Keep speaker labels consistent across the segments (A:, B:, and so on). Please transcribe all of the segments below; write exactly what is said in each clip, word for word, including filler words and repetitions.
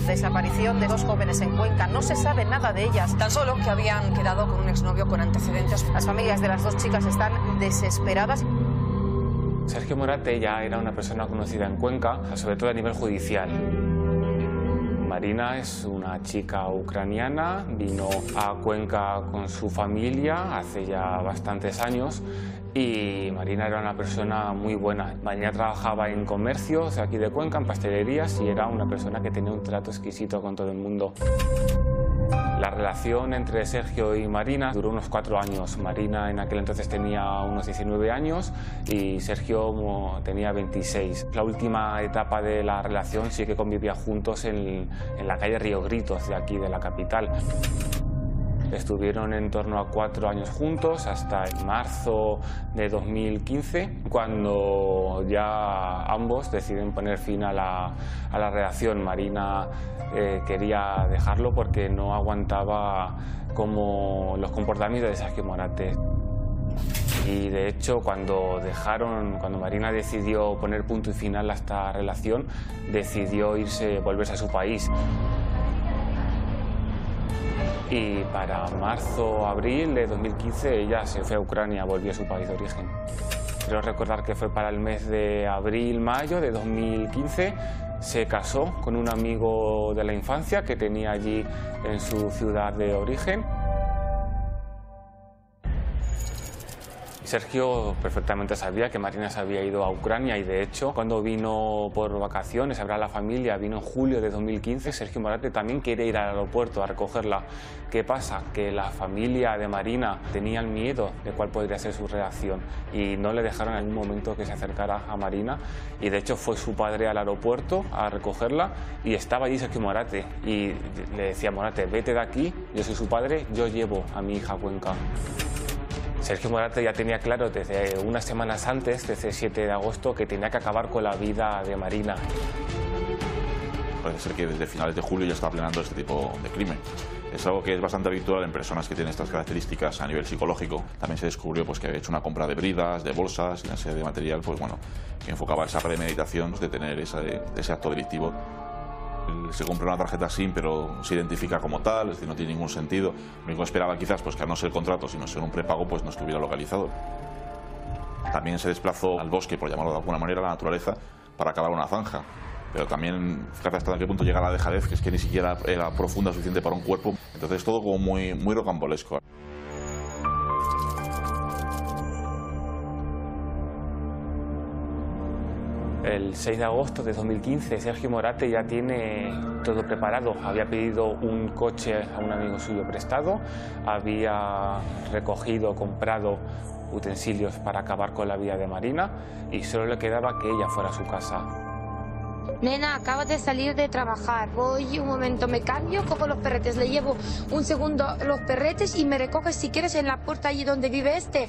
A: Desaparición de dos jóvenes en Cuenca. No se sabe nada de ellas.
B: Tan solo que habían quedado con un exnovio con antecedentes.
A: Las familias de las dos chicas están desesperadas.
C: Sergio Morate ya era una persona conocida en Cuenca, sobre todo a nivel judicial. Marina es una chica ucraniana, vino a Cuenca con su familia hace ya bastantes años y Marina era una persona muy buena. Marina trabajaba en comercios aquí de Cuenca, en pastelerías, y era una persona que tenía un trato exquisito con todo el mundo. La relación entre Sergio y Marina duró unos cuatro años. Marina en aquel entonces tenía unos diecinueve años y Sergio tenía veintiséis. La última etapa de la relación sí que convivía juntos en, en la calle Río Gritos, de aquí, de la capital. Estuvieron en torno a cuatro años juntos hasta el marzo de dos mil quince, cuando ya ambos deciden poner fin a la, a la relación. Marina eh, quería dejarlo porque no aguantaba como los comportamientos de Sergio Morate. Y de hecho, cuando dejaron, cuando Marina decidió poner punto y final a esta relación, decidió irse, volverse a su país. Y para marzo, abril de dos mil quince ella se fue a Ucrania, volvió a su país de origen. Creo recordar que fue para el mes de abril, mayo de dos mil quince. Se casó con un amigo de la infancia que tenía allí en su ciudad de origen. Sergio perfectamente sabía que Marina se había ido a Ucrania y de hecho cuando vino por vacaciones a ver a la familia, vino en julio de dos mil quince, Sergio Morate también quiere ir al aeropuerto a recogerla. ¿Qué pasa? Que la familia de Marina tenían miedo de cuál podría ser su reacción y no le dejaron en ningún momento que se acercara a Marina y de hecho fue su padre al aeropuerto a recogerla y estaba allí Sergio Morate y le decía a Morate, vete de aquí, yo soy su padre, yo llevo a mi hija a Cuenca. Sergio Morate ya tenía claro desde unas semanas antes, desde el siete de agosto, que tenía que acabar con la vida de Marina.
D: Parece ser que desde finales de julio ya está planeando este tipo de crimen. Es algo que es bastante habitual en personas que tienen estas características a nivel psicológico. También se descubrió pues, que había hecho una compra de bridas, de bolsas y una serie de material pues, bueno, que enfocaba esa premeditación de tener ese, ese acto delictivo. Se compra una tarjeta SIM pero se identifica como tal, es decir, no tiene ningún sentido. Lo único que esperaba quizás pues, que al no ser contrato, sino ser un prepago, pues no estuviera localizado. También se desplazó al bosque, por llamarlo de alguna manera, a la naturaleza, para cavar una zanja. Pero también, fíjate hasta qué punto llega la dejadez, que es que ni siquiera era profunda suficiente para un cuerpo. Entonces todo como muy, muy rocambolesco.
C: El seis de agosto de dos mil quince, Sergio Morate ya tiene todo preparado. Había pedido un coche a un amigo suyo prestado, había recogido, comprado utensilios para acabar con la vida de Marina y solo le quedaba que ella fuera a su casa.
E: Nena, acabas de salir de trabajar. Voy un momento, me cambio, cojo los perretes, le llevo un segundo los perretes y me recoges si quieres en la puerta allí donde vive este.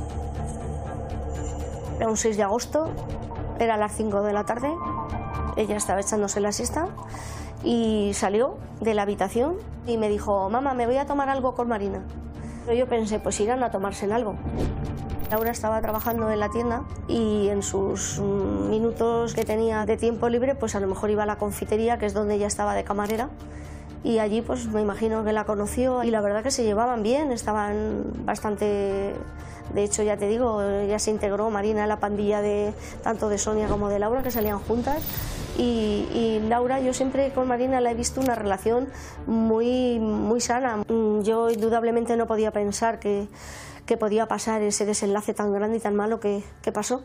F: Era un seis de agosto. Era a las cinco de la tarde, ella estaba echándose la siesta y salió de la habitación y me dijo, mamá, me voy a tomar algo con Marina. Pero yo pensé, pues irán a tomarse algo. Laura estaba trabajando en la tienda y en sus minutos que tenía de tiempo libre, pues a lo mejor iba a la confitería, que es donde ella estaba de camarera. Y allí pues me imagino que la conoció y la verdad que se llevaban bien, estaban bastante... De hecho, ya te digo, ya se integró Marina en la pandilla de tanto de Sonia como de Laura, que salían juntas. Y, y Laura, yo siempre con Marina la he visto una relación muy, muy sana. Yo indudablemente no podía pensar que, que podía pasar ese desenlace tan grande y tan malo que, que pasó.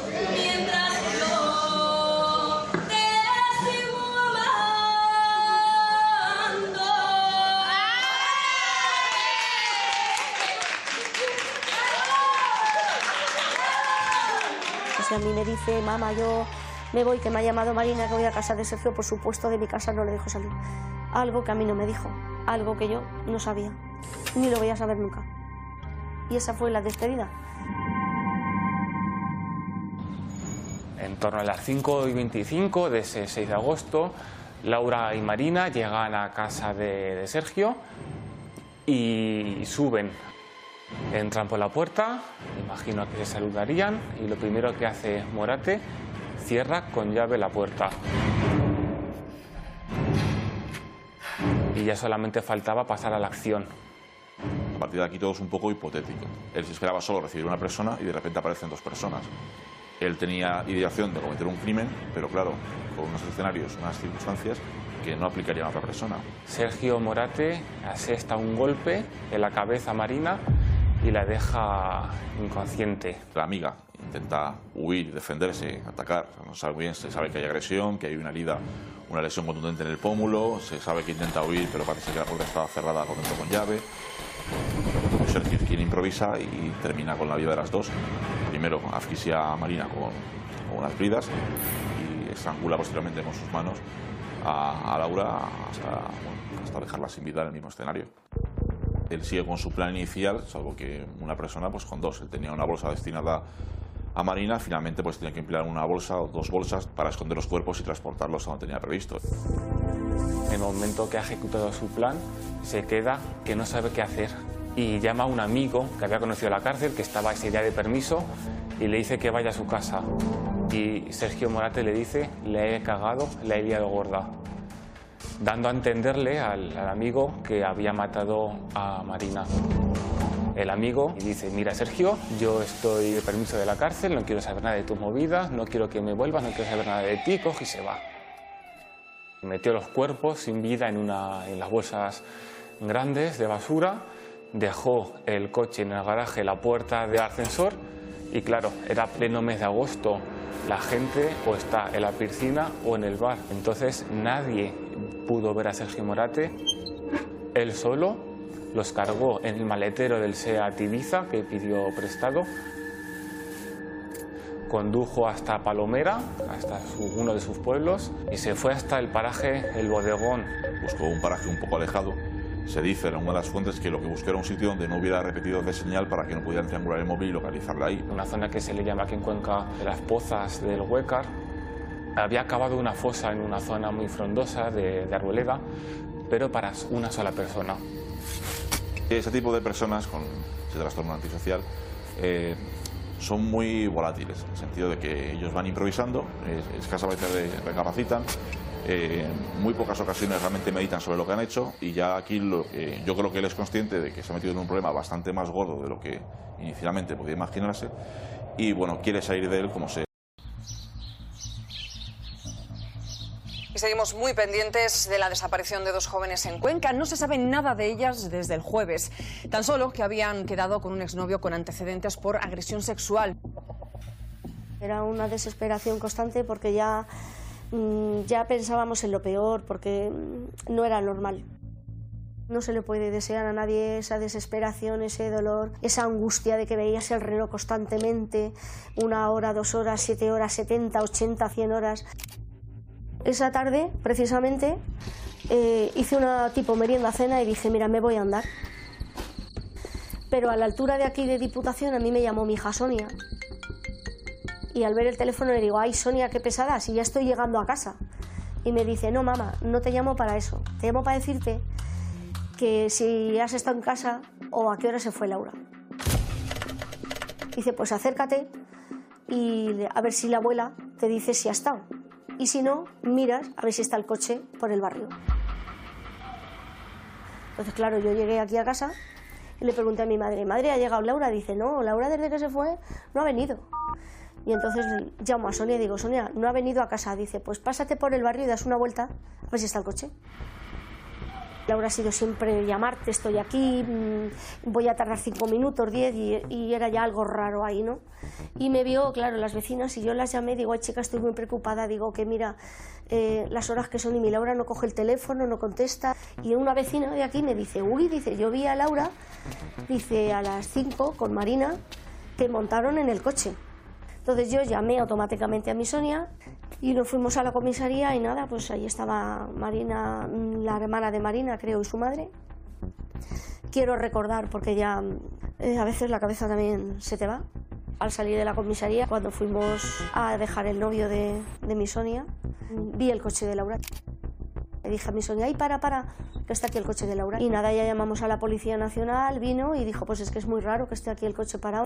F: Si a mí me dice, mamá, yo me voy, que me ha llamado Marina, que voy a casa de Sergio, por supuesto de mi casa no le dejo salir. Algo que a mí no me dijo, algo que yo no sabía, ni lo voy a saber nunca. Y esa fue la despedida.
C: En torno a las cinco y veinticinco de ese seis de agosto, Laura y Marina llegan a casa de, de Sergio y suben. Entran por la puerta, imagino que se saludarían y lo primero que hace Morate, cierra con llave la puerta. y ya solamente faltaba pasar a la acción.
D: A partir de aquí todo es un poco hipotético. Él se esperaba solo recibir una persona y de repente aparecen dos personas. Él tenía ideación de cometer un crimen, pero claro, con unos escenarios, unas circunstancias que no aplicarían a otra persona.
C: Sergio Morate asesta un golpe en la cabeza a Marina y la deja inconsciente.
D: La amiga intenta huir, defenderse, atacar. No sabe muy bien, se sabe que hay agresión, que hay una herida, una lesión contundente en el pómulo, se sabe que intenta huir, pero parece que la puerta estaba cerrada por dentro con llave. Sergio es quien improvisa y termina con la vida de las dos. Primero asfixia a Marina con, con unas bridas y estrangula posteriormente con sus manos a, a Laura hasta, bueno, hasta dejarla sin vida en el mismo escenario. Él sigue con su plan inicial, salvo que una persona pues con dos. Él tenía una bolsa destinada a Marina, finalmente pues tenía que emplear una bolsa o dos bolsas para esconder los cuerpos y transportarlos a donde tenía previsto.
C: En el momento que ha ejecutado su plan, se queda que no sabe qué hacer y llama a un amigo que había conocido en la cárcel, que estaba ese día de permiso, y le dice que vaya a su casa. Y Sergio Morate le dice: le he cagado, la he liado gorda, dando a entenderle al, al amigo que había matado a Marina. El amigo dice: mira, Sergio, yo estoy de permiso de la cárcel, no quiero saber nada de tus movidas, no quiero que me vuelvas, no quiero saber nada de ti, coge y se va. Metió los cuerpos sin vida en, una, en las bolsas grandes de basura, dejó el coche en el garaje, la puerta del ascensor, y claro, era pleno mes de agosto, la gente o está en la piscina o en el bar, entonces nadie pudo ver a Sergio Morate. Él solo los cargó en el maletero del SEAT Ibiza que pidió prestado, condujo hasta Palomera, hasta su, uno de sus pueblos, y se fue hasta el paraje El Bodegón.
D: Buscó un paraje un poco alejado. Se dice en una de las fuentes que lo que buscó era un sitio donde no hubiera repetidos de señal para que no pudieran triangular el móvil y localizarla ahí.
C: Una zona que se le llama aquí en Cuenca las Pozas del Huécar. Había cavado una fosa en una zona muy frondosa de, de Arboleda, pero para una sola persona.
D: Ese tipo de personas con ese trastorno antisocial eh, son muy volátiles, en el sentido de que ellos van improvisando, es, escasas veces recapacitan, eh, muy pocas ocasiones realmente meditan sobre lo que han hecho, y ya aquí lo, eh, yo creo que él es consciente de que se ha metido en un problema bastante más gordo de lo que inicialmente podía imaginarse, y bueno, quiere salir de él como sea.
B: Y seguimos muy pendientes de la desaparición de dos jóvenes en Cuenca. No se sabe nada de ellas desde el jueves. Tan solo que habían quedado con un exnovio con antecedentes por agresión sexual.
F: Era una desesperación constante porque ya, ya pensábamos en lo peor, porque no era normal. No se le puede desear a nadie esa desesperación, ese dolor, esa angustia de que veías el reloj constantemente, una hora, dos horas, siete horas, setenta, ochenta, cien horas. Esa tarde, precisamente, eh, hice una tipo merienda cena y dije, mira, me voy a andar. Pero a la altura de aquí de Diputación a mí me llamó mi hija Sonia. Y al ver el teléfono le digo, ay Sonia, qué pesada, si ya estoy llegando a casa. Y me dice, no mamá, no te llamo para eso, te llamo para decirte que si has estado en casa o a qué hora se fue Laura. Dice, pues acércate y a ver si la abuela te dice si ha estado. Y si no, miras a ver si está el coche por el barrio. Entonces, claro, yo llegué aquí a casa y le pregunté a mi madre, ¿madre, ha llegado Laura? Dice, no, Laura desde que se fue no ha venido. Y entonces llamo a Sonia y digo, Sonia, no ha venido a casa. Dice, pues pásate por el barrio y das una vuelta a ver si está el coche. Laura ha sido siempre llamarte, estoy aquí, voy a tardar cinco minutos, diez, y, y era ya algo raro ahí, ¿no? Y me vio, claro, las vecinas, y yo las llamé, digo, ay chica, estoy muy preocupada, digo que mira, eh, las horas que son y mi Laura no coge el teléfono, no contesta. Y una vecina de aquí me dice, uy, dice, yo vi a Laura, dice, a las cinco con Marina, que montaron en el coche. Entonces yo llamé automáticamente a mi Sonia y nos fuimos a la comisaría y nada, pues ahí estaba Marina, la hermana de Marina, creo, y su madre. Quiero recordar, porque ya eh, a veces la cabeza también se te va. Al salir de la comisaría, cuando fuimos a dejar el novio de, de mi Sonia, vi el coche de Laura. Le dije a mi Sonia, ay, para, para, que está aquí el coche de Laura. Y nada, ya llamamos a la Policía Nacional, vino y dijo, pues es que es muy raro que esté aquí el coche parado.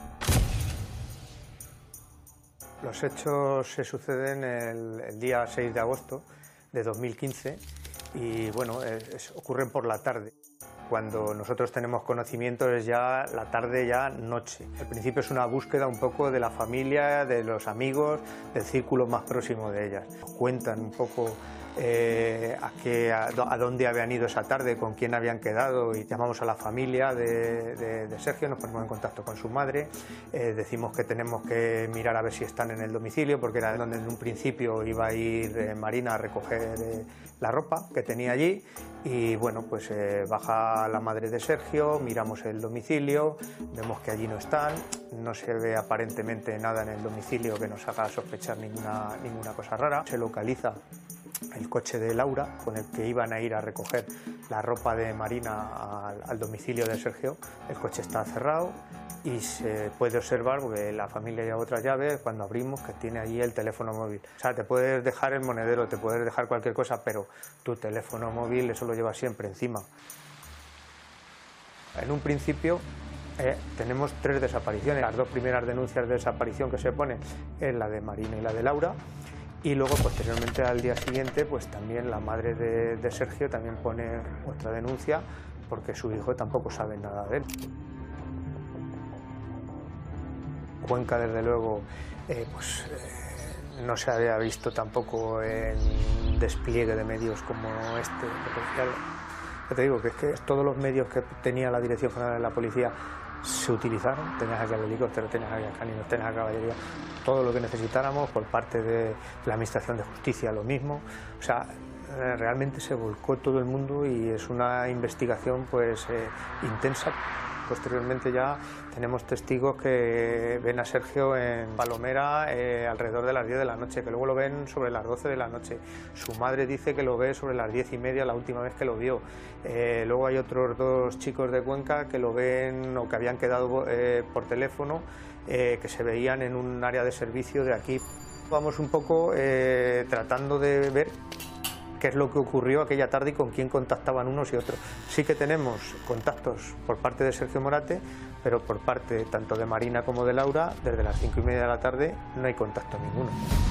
G: Los hechos se suceden el, el día seis de agosto de dos mil quince, y bueno, es, es, ocurren por la tarde. Cuando nosotros tenemos conocimiento es ya la tarde, ya noche. Al principio es una búsqueda un poco de la familia, de los amigos, del círculo más próximo de ellas. Nos cuentan un poco eh, a, qué, a, a dónde habían ido esa tarde, con quién habían quedado, y llamamos a la familia de, de, de Sergio, nos ponemos en contacto con su madre, eh, decimos que tenemos que mirar a ver si están en el domicilio, porque era donde en un principio iba a ir eh, Marina a recoger eh, la ropa que tenía allí, y bueno, pues eh, baja la madre de Sergio, miramos el domicilio, vemos que allí no están, no se ve aparentemente nada en el domicilio que nos haga sospechar ninguna, ninguna cosa rara. Se localiza el coche de Laura, con el que iban a ir a recoger la ropa de Marina al, al domicilio de Sergio. El coche está cerrado y se puede observar, porque la familia lleva otra llave, cuando abrimos, que tiene allí el teléfono móvil. O sea, te puedes dejar el monedero, te puedes dejar cualquier cosa, pero tu teléfono móvil, eso lo llevas siempre encima. En un principio eh, tenemos tres desapariciones. Las dos primeras denuncias de desaparición que se ponen es la de Marina y la de Laura. Y luego, posteriormente, al día siguiente, pues también la madre de, de Sergio también pone otra denuncia, porque su hijo tampoco sabe nada de él. Cuenca, desde luego, eh, pues, eh, no se había visto tampoco en despliegue de medios como este. Ya te digo que es que todos los medios que tenía la Dirección General de la Policía se utilizaron. Tenías aquí al helicóptero, tenías aquí a caninos, tenías a caballería, todo lo que necesitáramos. Por parte de la Administración de Justicia lo mismo. O sea, realmente se volcó todo el mundo y es una investigación pues eh, intensa. Posteriormente ya tenemos testigos que ven a Sergio en Palomera eh, alrededor de las diez de la noche, que luego lo ven sobre las doce de la noche. Su madre dice que lo ve sobre las diez y media la última vez que lo vio. Eh, luego hay otros dos chicos de Cuenca que lo ven o que habían quedado eh, por teléfono, eh, que se veían en un área de servicio de aquí. Vamos un poco eh, tratando de ver qué es lo que ocurrió aquella tarde y con quién contactaban unos y otros. Sí que tenemos contactos por parte de Sergio Morate, pero por parte tanto de Marina como de Laura, desde las cinco y media de la tarde no hay contacto ninguno.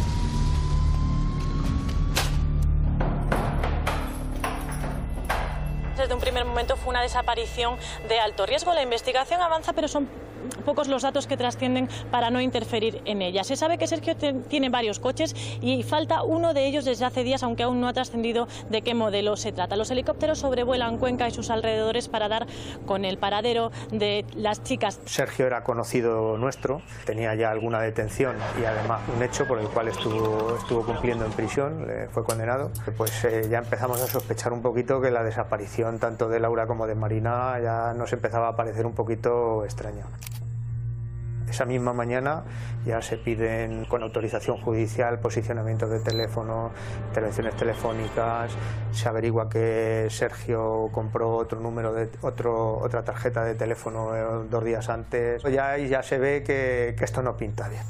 H: Desde un primer momento fue una desaparición de alto riesgo. La investigación avanza, pero son pocos los datos que trascienden para no interferir en ella. Se sabe que Sergio tiene varios coches y falta uno de ellos desde hace días, aunque aún no ha trascendido de qué modelo se trata. Los helicópteros sobrevuelan Cuenca y sus alrededores para dar con el paradero de las chicas.
G: Sergio era conocido nuestro, tenía ya alguna detención y además un hecho por el cual estuvo, estuvo cumpliendo en prisión, fue condenado. Pues eh, ya empezamos a sospechar un poquito que la desaparición tanto de Laura como de Marina ya nos empezaba a parecer un poquito extraña. Esa misma mañana ya se piden con autorización judicial posicionamientos de teléfono, intervenciones telefónicas, se averigua que Sergio compró otro número de otro, otra tarjeta de teléfono eh, dos días antes. Ya, ya se ve que, que esto no pinta bien.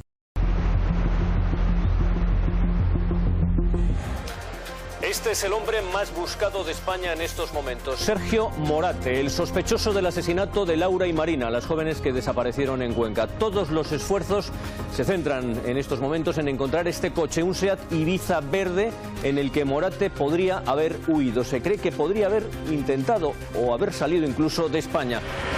I: Este es el hombre más buscado de España en estos momentos. Sergio Morate, el sospechoso del asesinato de Laura y Marina, las jóvenes que desaparecieron en Cuenca. Todos los esfuerzos se centran en estos momentos en encontrar este coche, un Seat Ibiza verde, en el que Morate podría haber huido. Se cree que podría haber intentado o haber salido incluso de España.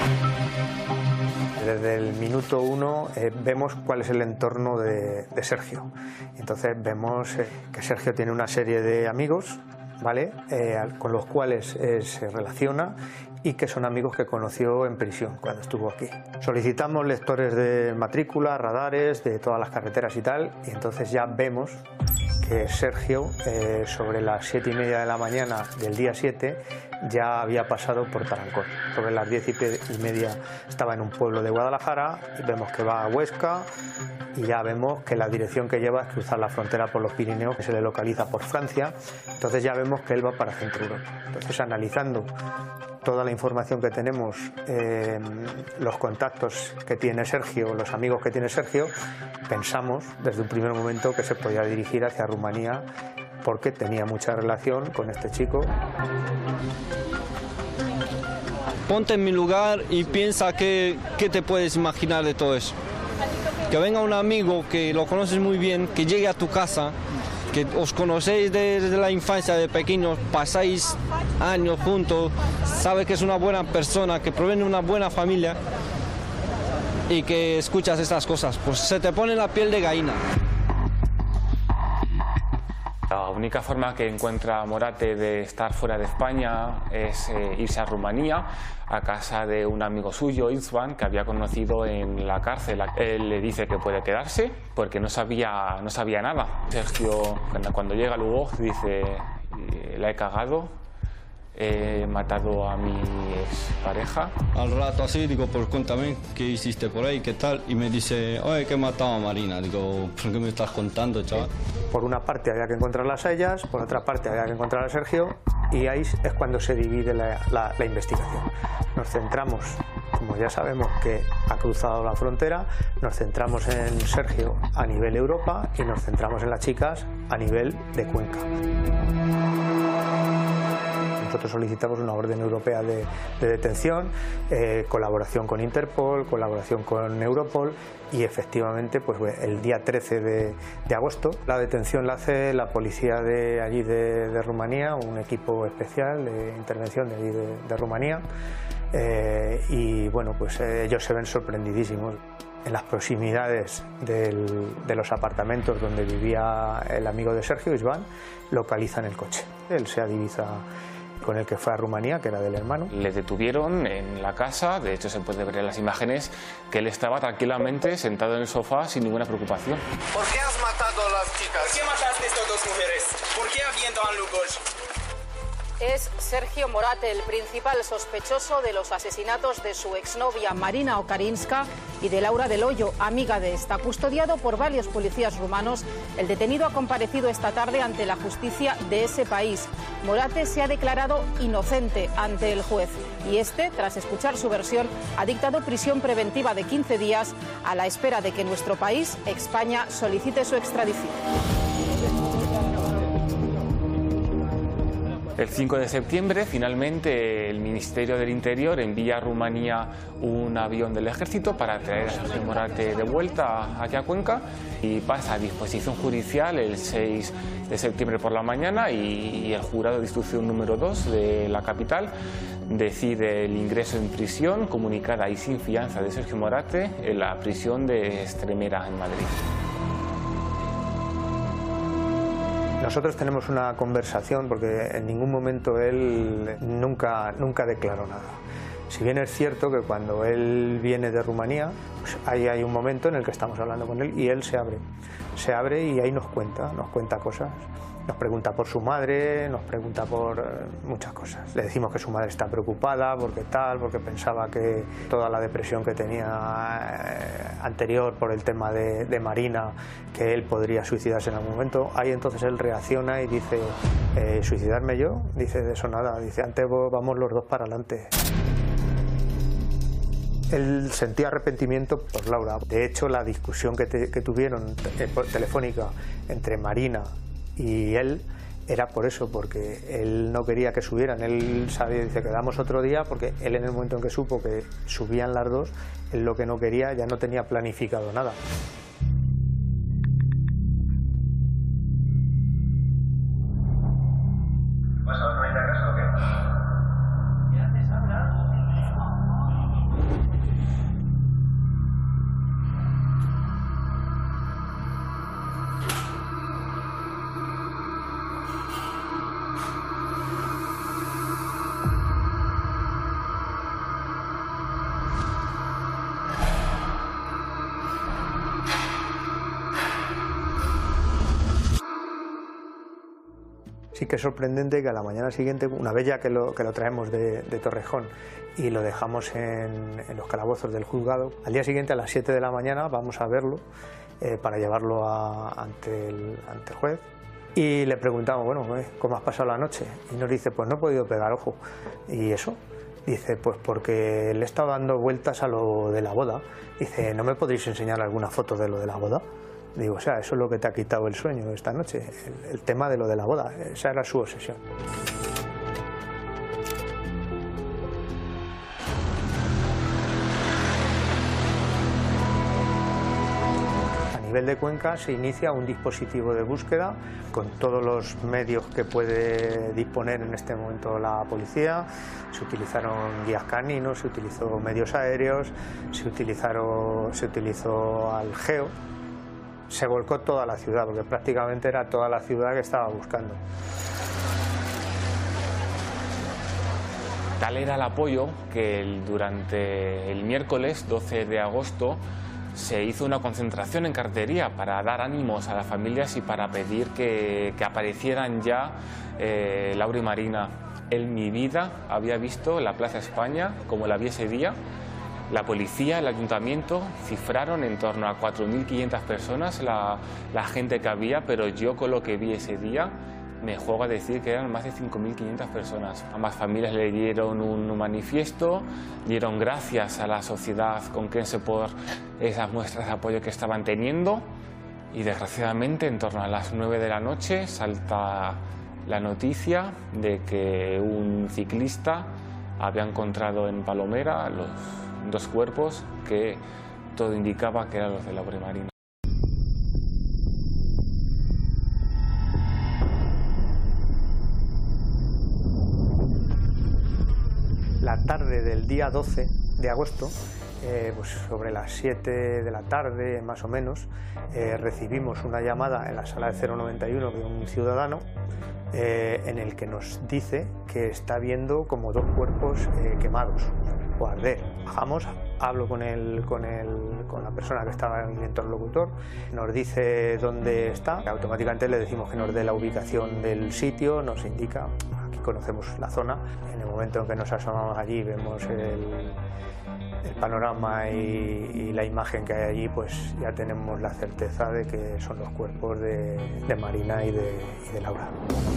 G: Desde el minuto uno eh, vemos cuál es el entorno de, de Sergio. Entonces vemos eh, que Sergio tiene una serie de amigos, ¿vale? Eh, con los cuales eh, se relaciona y que son amigos que conoció en prisión cuando estuvo aquí. Solicitamos lectores de matrícula, radares, de todas las carreteras y tal, y entonces ya vemos que Sergio, eh, sobre las siete y media de la mañana del día siete, ya había pasado por Tarancón. Sobre las diez y media estaba en un pueblo de Guadalajara, y vemos que va a Huesca, y ya vemos que la dirección que lleva es cruzar la frontera por los Pirineos, que se le localiza por Francia. Entonces ya vemos que él va para Centro Europa. Entonces, analizando toda la información que tenemos, eh, los contactos que tiene Sergio, los amigos que tiene Sergio, pensamos desde un primer momento que se podía dirigir hacia Rumanía porque tenía mucha relación con este chico.
J: Ponte en mi lugar y piensa qué, qué te puedes imaginar de todo eso. Que venga un amigo que lo conoces muy bien, que llegue a tu casa, que os conocéis desde la infancia, de pequeños, pasáis años juntos, sabes que es una buena persona, que proviene de una buena familia y que escuchas estas cosas, pues se te pone la piel de gallina.
C: La única forma que encuentra Morate de estar fuera de España es eh, irse a Rumanía, a casa de un amigo suyo, István, que había conocido en la cárcel. Él le dice que puede quedarse porque no sabía, no sabía nada. Sergio, cuando llega luego, dice, la he cagado, he matado a mi expareja.
J: Al rato así, digo, pues cuéntame, ¿qué hiciste por ahí? ¿Qué tal? Y me dice, oye, que he matado a Marina. Digo, ¿por qué me estás contando, chaval?
G: Por una parte había que encontrarlas a ellas, por otra parte había que encontrar a Sergio, y ahí es cuando se divide la, la, la investigación. Nos centramos, como ya sabemos que ha cruzado la frontera, nos centramos en Sergio a nivel Europa y nos centramos en las chicas a nivel de Cuenca. Nosotros solicitamos una orden europea de, de detención, eh, colaboración con Interpol, colaboración con Europol, y efectivamente pues, el día trece de, de agosto la detención la hace la policía de allí de, de Rumanía, un equipo especial de intervención de allí de, de Rumanía, eh, y bueno, pues eh, ellos se ven sorprendidísimos. En las proximidades del, de los apartamentos donde vivía el amigo de Sergio, István, localizan el coche. Él se divisa con el que fue a Rumanía, que era del hermano.
C: Le detuvieron en la casa, de hecho se puede ver en las imágenes que él estaba tranquilamente sentado en el sofá sin ninguna preocupación.
K: ¿Por qué has matado a las chicas?
L: ¿Por qué mataste a estas dos mujeres? ¿Por qué avientan locos?
A: Es Sergio Morate, el principal sospechoso de los asesinatos de su exnovia Marina Okarinska y de Laura del Hoyo, amiga de esta. Custodiado por varios policías rumanos, el detenido ha comparecido esta tarde ante la justicia de ese país. Morate se ha declarado inocente ante el juez y este, tras escuchar su versión, ha dictado prisión preventiva de quince días a la espera de que nuestro país, España, solicite su extradición.
C: El cinco de septiembre, finalmente, el Ministerio del Interior envía a Rumanía un avión del ejército para traer a Sergio Morate de vuelta aquí a Cuenca y pasa a disposición judicial el seis de septiembre por la mañana y el jurado de instrucción número dos de la capital decide el ingreso en prisión comunicada y sin fianza de Sergio Morate en la prisión de Extremera, en Madrid.
G: Nosotros tenemos una conversación porque en ningún momento él nunca, nunca declaró nada. Si bien es cierto que cuando él viene de Rumanía, pues ahí hay un momento en el que estamos hablando con él y él se abre. Se abre y ahí nos cuenta, nos cuenta cosas. Nos pregunta por su madre, nos pregunta por eh, muchas cosas. Le decimos que su madre está preocupada porque tal, porque pensaba que toda la depresión que tenía eh, anterior por el tema de, de Marina, que él podría suicidarse en algún momento. Ahí entonces él reacciona y dice, eh, ¿suicidarme yo? Dice, de eso nada, dice, antes vamos los dos para adelante. Él sentía arrepentimiento por Laura. De hecho, la discusión que, te, que tuvieron eh, telefónica entre Marina y él era por eso, porque él no quería que subieran. Él sabía, dice, quedamos otro día, porque él en el momento en que supo que subían las dos, él lo que no quería, ya no tenía planificado nada. Sí que es sorprendente que a la mañana siguiente, una vez ya que lo, que lo traemos de, de Torrejón y lo dejamos en, en los calabozos del juzgado, al día siguiente a las siete de la mañana vamos a verlo eh, para llevarlo a, ante, el, ante el juez y le preguntamos, bueno, ¿cómo has pasado la noche? Y nos dice, pues no he podido pegar ojo. ¿Y eso? Dice, pues porque le he estado dando vueltas a lo de la boda. Dice, ¿no me podréis enseñar alguna foto de lo de la boda? Digo, o sea, eso es lo que te ha quitado el sueño esta noche, el, el tema de lo de la boda, esa era su obsesión. A nivel de Cuenca se inicia un dispositivo de búsqueda con todos los medios que puede disponer en este momento la policía. Se utilizaron guías caninos, se utilizó medios aéreos, se, utilizaron, se utilizó al geo. Se volcó toda la ciudad, porque prácticamente era toda la ciudad que estaba buscando.
C: Tal era el apoyo que el, durante el miércoles doce de agosto se hizo una concentración en Cartería para dar ánimos a las familias y para pedir que, que aparecieran ya eh, Laura y Marina. En mi vida había visto la Plaza España como la vi ese día. La policía, el ayuntamiento cifraron en torno a cuatro mil quinientas personas la, la gente que había, pero yo con lo que vi ese día me juego a decir que eran más de cinco mil quinientas personas. Ambas familias le dieron un manifiesto, dieron gracias a la sociedad conquense por esas muestras de apoyo que estaban teniendo y desgraciadamente en torno a las nueve de la noche salta la noticia de que un ciclista había encontrado en Palomera los dos cuerpos que todo indicaba que eran los de Laura y Marina.
G: La tarde del día doce de agosto, eh, pues sobre las siete de la tarde más o menos, eh, recibimos una llamada en la sala de cero noventa y uno de un ciudadano eh, en el que nos dice que está viendo como dos cuerpos eh, quemados o arder. Bajamos, hablo con, el, con, el, con la persona que estaba en el interlocutor, nos dice dónde está, automáticamente le decimos que nos dé la ubicación del sitio, nos indica, aquí conocemos la zona, en el momento en que nos asomamos allí vemos el, el panorama y, y la imagen que hay allí, pues ya tenemos la certeza de que son los cuerpos de, de Marina y de, y de Laura.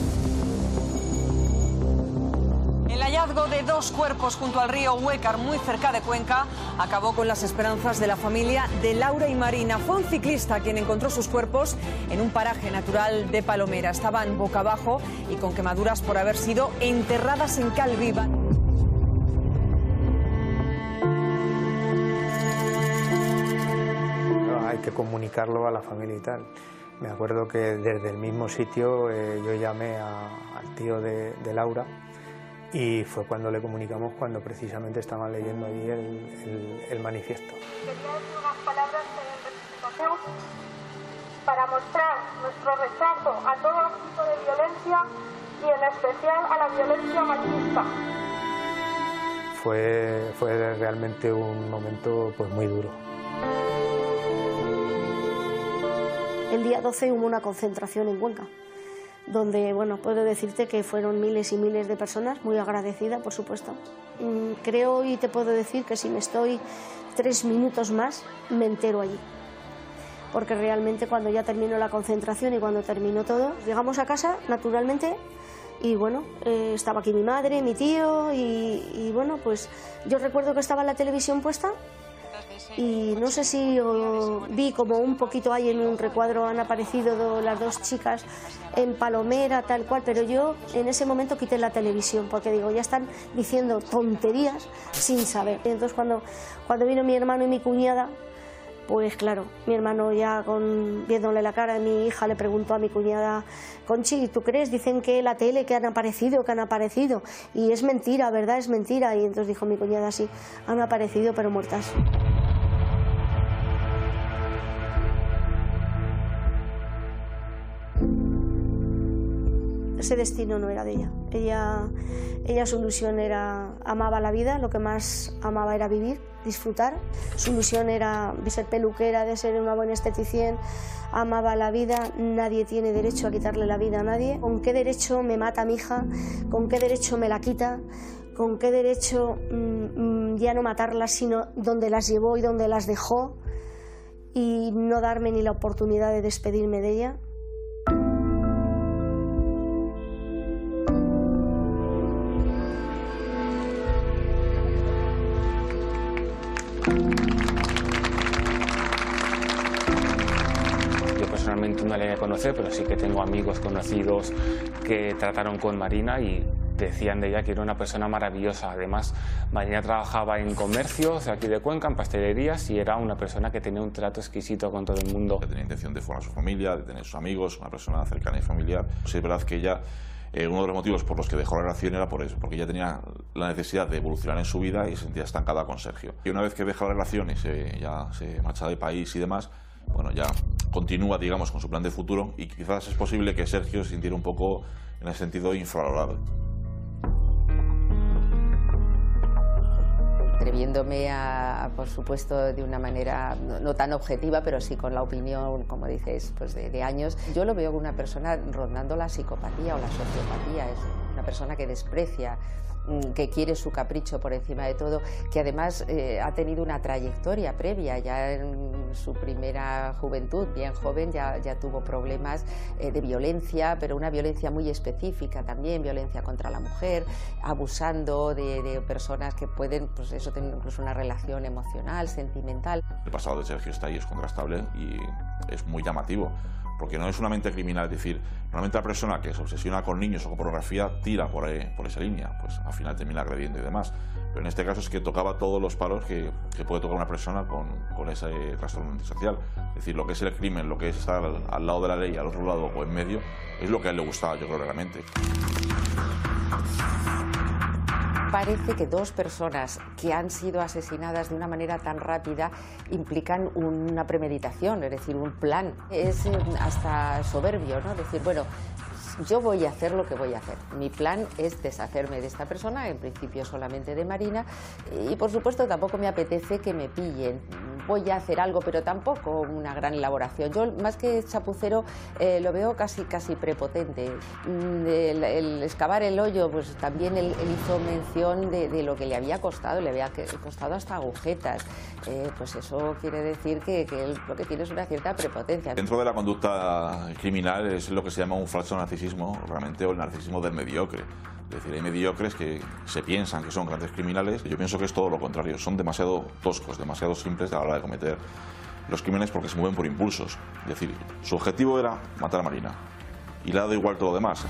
B: El hallazgo de dos cuerpos junto al río Huécar, muy cerca de Cuenca, acabó con las esperanzas de la familia de Laura y Marina. Fue un ciclista quien encontró sus cuerpos en un paraje natural de Palomera. Estaban boca abajo y con quemaduras por haber sido enterradas en cal viva.
G: Hay que comunicarlo a la familia y tal. Me acuerdo que desde el mismo sitio eh, yo llamé a, al tío de, de Laura. Y fue cuando le comunicamos, cuando precisamente estaban leyendo allí el, el, el manifiesto.
M: Quería decir unas palabras en representación para mostrar nuestro rechazo a todo tipo de violencia y en especial a la violencia machista.
G: Fue, fue realmente un momento pues, muy duro.
F: El día doce hubo una concentración en Cuenca, donde, bueno, puedo decirte que fueron miles y miles de personas, muy agradecida, por supuesto. Creo y te puedo decir que si me estoy tres minutos más, me entero allí. Porque realmente cuando ya terminó la concentración y cuando terminó todo, llegamos a casa, naturalmente, y bueno, eh, estaba aquí mi madre, mi tío, y, y bueno, pues yo recuerdo que estaba la televisión puesta, y no sé si oh, vi como un poquito ahí en un recuadro han aparecido las dos chicas en Palomera, tal cual, pero yo en ese momento quité la televisión porque digo, ya están diciendo tonterías sin saber. Y entonces cuando, cuando vino mi hermano y mi cuñada, pues claro, mi hermano ya con, viéndole la cara a mi hija le preguntó a mi cuñada, Conchi, ¿tú crees? Dicen que la tele que han aparecido, que han aparecido, y es mentira, ¿verdad? Es mentira. Y entonces dijo mi cuñada, sí, han aparecido pero muertas. Ese destino no era de ella. Ella, ella su ilusión era, amaba la vida, lo que más amaba era vivir, disfrutar. Su ilusión era de ser peluquera, de ser una buena esteticien, amaba la vida, nadie tiene derecho a quitarle la vida a nadie. ¿Con qué derecho me mata mi hija? ¿Con qué derecho me la quita? ¿Con qué derecho mmm, ya no matarlas, sino donde las llevó y donde las dejó? Y no darme ni la oportunidad de despedirme de ella.
C: Personalmente no la llegué a conocer, pero sí que tengo amigos conocidos que trataron con Marina y Decían de ella que era una persona maravillosa. Además, Marina trabajaba en comercios aquí de Cuenca, en pastelerías, y era una persona que tenía un trato exquisito con todo el mundo.
D: Tenía intención de formar su familia, de tener sus amigos, una persona cercana y familiar. Sí, es verdad que ella, eh, uno de los motivos por los que dejó la relación era por eso, porque ella tenía la necesidad de evolucionar en su vida y se sentía estancada con Sergio. Y una vez que deja la relación y se, ya se marcha de país y demás, bueno, ya continúa, digamos, con su plan de futuro, y quizás es posible que Sergio se sintiera un poco, en ese sentido, infravalorado.
N: Atreviéndome a, por supuesto, de una manera no, no tan objetiva, pero sí con la opinión, como dices, pues de, de años, yo lo veo como una persona rondando la psicopatía o la sociopatía. Es una persona que desprecia, que quiere su capricho por encima de todo, que además eh, ha tenido una trayectoria previa. Ya en su primera juventud, bien joven, ya, ya tuvo problemas eh, de violencia, pero una violencia muy específica también, violencia contra la mujer, abusando de, de personas que pueden, pues eso, tener incluso una relación emocional, sentimental.
D: El pasado de Sergio está ahí, es contrastable y es muy llamativo, porque no es una mente criminal. Es decir, normalmente la persona que se obsesiona con niños o con pornografía tira por, ahí, por esa línea, pues al final termina agrediendo y demás. Pero en este caso es que tocaba todos los palos que, que puede tocar una persona con, con ese trastorno antisocial. Es decir, lo que es el crimen, lo que es estar al, al lado de la ley, al otro lado o en medio, es lo que a él le gustaba, yo creo, realmente.
N: Parece que dos personas que han sido asesinadas de una manera tan rápida implican una premeditación, es decir, un plan. Es hasta soberbio, ¿no? Decir, bueno, yo voy a hacer lo que voy a hacer. Mi plan es deshacerme de esta persona, en principio solamente de Marina, y por supuesto tampoco me apetece que me pillen. Voy a hacer algo, pero tampoco una gran elaboración. Yo, más que chapucero, eh, lo veo casi, casi prepotente. El, el excavar el hoyo, pues también él, él hizo mención de, de lo que le había costado, le había costado hasta agujetas. Eh, pues eso quiere decir que, que él lo que tiene es una cierta prepotencia.
D: Dentro de la conducta criminal es lo que se llama un falso narcisismo, realmente, o el narcisismo del mediocre. Es decir, hay mediocres que se piensan que son grandes criminales. Yo pienso que es todo lo contrario, son demasiado toscos, demasiado simples a la hora de cometer los crímenes, porque se mueven por impulsos. Es decir, su objetivo era matar a Marina y le ha dado igual todo lo demás.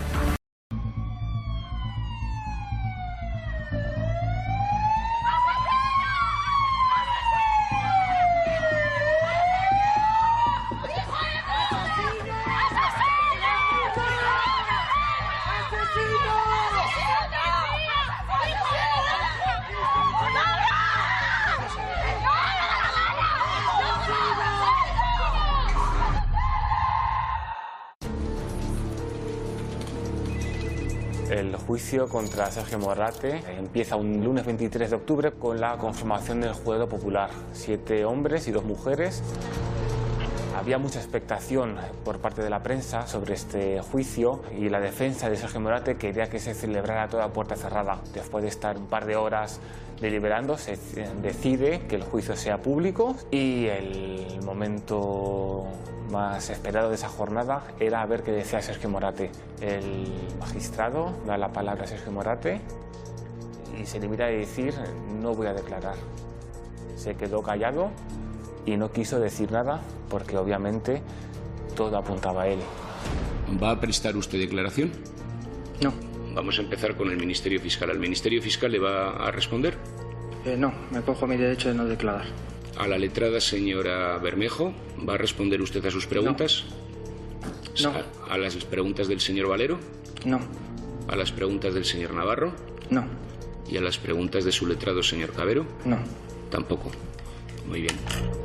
C: El juicio contra Sergio Morate empieza un lunes veintitrés de octubre con la conformación del jurado popular. Siete hombres y dos mujeres. Había mucha expectación por parte de la prensa sobre este juicio y la defensa de Sergio Morate quería que se celebrara a toda puerta cerrada. Después de estar un par de horas deliberando, se decide que el juicio sea público y el momento más esperado de esa jornada era ver qué decía Sergio Morate. El magistrado da la palabra a Sergio Morate y se limita a decir: no voy a declarar. Se quedó callado y no quiso decir nada porque obviamente todo apuntaba a él.
O: ¿Va a prestar usted declaración?
P: No.
O: Vamos a empezar con el Ministerio Fiscal. ¿Al Ministerio Fiscal le va a responder?
P: Eh, no, me cojo mi derecho de no declarar.
O: A la letrada señora Bermejo, ¿va a responder usted a sus preguntas?
P: No.
O: ¿A, a las preguntas del señor Valero?
P: No.
O: ¿A las preguntas del señor Navarro?
P: No.
O: ¿Y a las preguntas de su letrado, señor Cabero?
P: No.
O: Tampoco. Muy bien.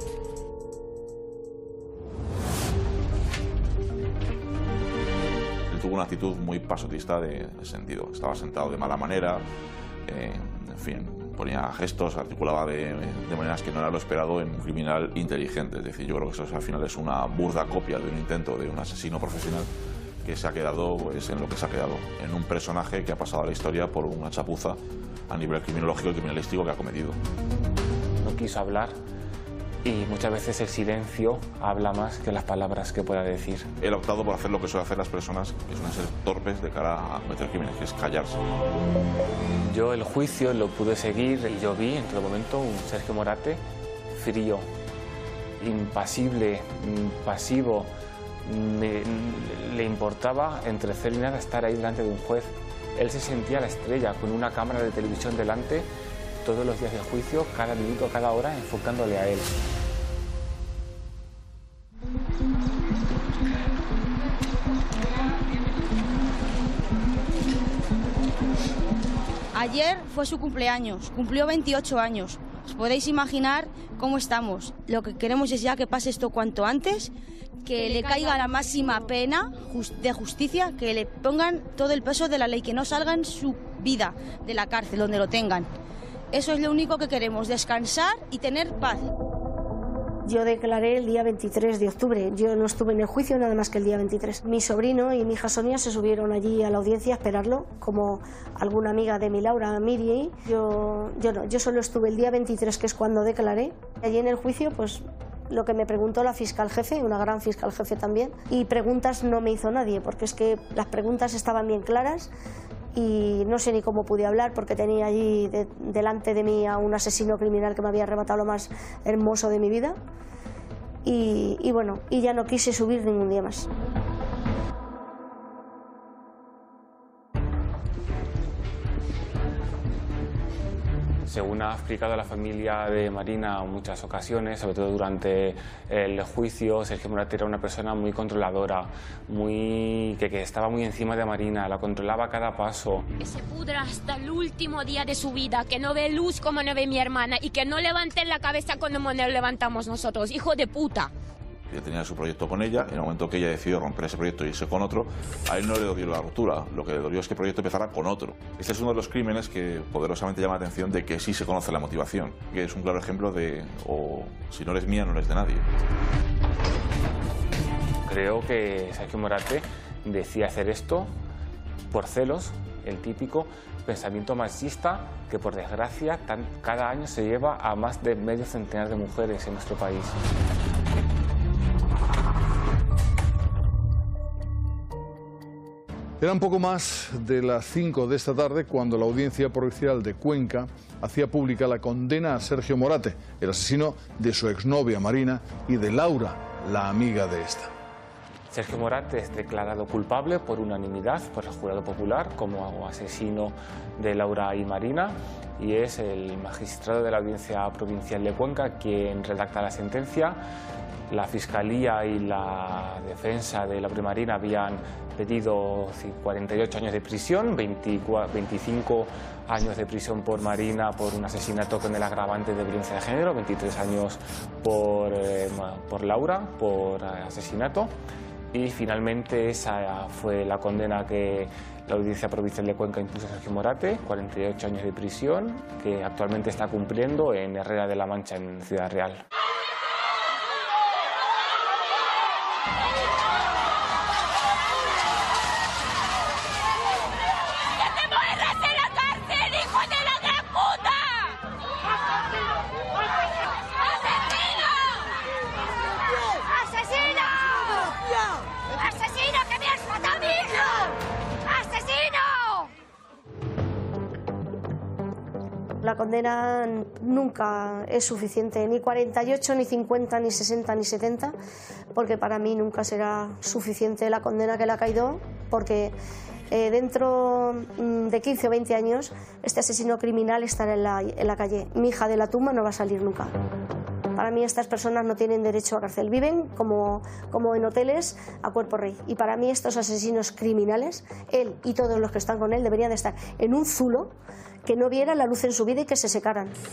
D: Tuvo una actitud muy pasotista de, de sentido. Estaba sentado de mala manera, eh, en fin, ponía gestos, articulaba de, de maneras que no era lo esperado en un criminal inteligente. Es decir, yo creo que eso al final es una burda copia de un intento de un asesino profesional que se ha quedado pues, en lo que se ha quedado, en un personaje que ha pasado a la historia por una chapuza a nivel criminológico y criminalístico que ha cometido.
C: No quiso hablar. Y muchas veces el silencio habla más que las palabras que pueda decir.
D: Él ha optado por hacer lo que suelen hacer las personas que suelen ser torpes de cara a cometer crímenes, que es callarse.
C: Yo el juicio lo pude seguir y yo vi en todo momento un Sergio Morate frío, impasible, pasivo. Me, le importaba entre cel y nada estar ahí delante de un juez Él se sentía la estrella, con una cámara de televisión delante, todos los días del juicio, cada minuto, cada hora, enfocándole a él.
Q: Ayer fue su cumpleaños, cumplió veintiocho años. Os podéis imaginar cómo estamos. Lo que queremos es ya que pase esto cuanto antes, que le caiga la máxima pena de justicia, que le pongan todo el peso de la ley, que no salga en su vida de la cárcel, donde lo tengan. Eso es lo único que queremos, descansar y tener paz.
F: Yo declaré el día veintitrés de octubre, yo no estuve en el juicio nada más que el día veintitrés. Mi sobrino y mi hija Sonia se subieron allí a la audiencia a esperarlo, como alguna amiga de mi Laura, Miri. Yo, yo no, yo solo estuve el día veintitrés, que es cuando declaré. Allí en el juicio, pues lo que me preguntó la fiscal jefe, una gran fiscal jefe también, y preguntas no me hizo nadie, porque es que las preguntas estaban bien claras. Y no sé ni cómo pude hablar, porque tenía allí de, delante de mí a un asesino criminal que me había arrebatado lo más hermoso de mi vida. Y, y bueno, y ya no quise subir ningún día más.
C: Según ha explicado la familia de Marina en muchas ocasiones, sobre todo durante el juicio, Sergio Morate era una persona muy controladora, muy que, que estaba muy encima de Marina, la controlaba a cada paso.
R: Que se pudra hasta el último día de su vida, que no ve luz como no ve mi hermana y que no levanten la cabeza cuando nos levantamos nosotros, hijo de puta.
D: Ella tenía su proyecto con ella, en el momento que ella decidió romper ese proyecto y irse con otro, a él no le dolió la ruptura, lo que le dolió es que el proyecto empezara con otro. Este es uno de los crímenes que poderosamente llama la atención de que sí se conoce la motivación, que es un claro ejemplo de, o si no eres mía, no eres de nadie.
C: Creo que Sergio Morate decía hacer esto por celos, el típico pensamiento machista que por desgracia tan, cada año se lleva a más de medio centenar de mujeres en nuestro país.
S: Eran poco más de las cinco de esta tarde cuando la Audiencia Provincial de Cuenca hacía pública la condena a Sergio Morate, el asesino de su exnovia Marina y de Laura, la amiga de esta.
C: Sergio Morate es declarado culpable por unanimidad por el jurado popular como asesino de Laura y Marina, y es el magistrado de la Audiencia Provincial de Cuenca quien redacta la sentencia. La Fiscalía y la defensa de Laura y Marina habían pedido cuarenta y ocho años de prisión, veinticinco años de prisión por Marina por un asesinato con el agravante de violencia de género, veintitrés años por, eh, por Laura, por asesinato. Y finalmente esa fue la condena que la Audiencia Provincial de Cuenca impuso a Sergio Morate, cuarenta y ocho años de prisión, que actualmente está cumpliendo en Herrera de la Mancha, en Ciudad Real.
F: La condena nunca es suficiente, ni cuarenta y ocho, ni cincuenta, ni sesenta, ni setenta, porque para mí nunca será suficiente la condena que le ha caído, porque eh, dentro de quince o veinte años este asesino criminal estará en la, en la calle. Mi hija de la tumba no va a salir nunca. Para mí estas personas no tienen derecho a cárcel, viven como, como en hoteles a cuerpo rey. Y para mí estos asesinos criminales, él y todos los que están con él, deberían de estar en un zulo, que no vieran la luz en su vida y que se secaran.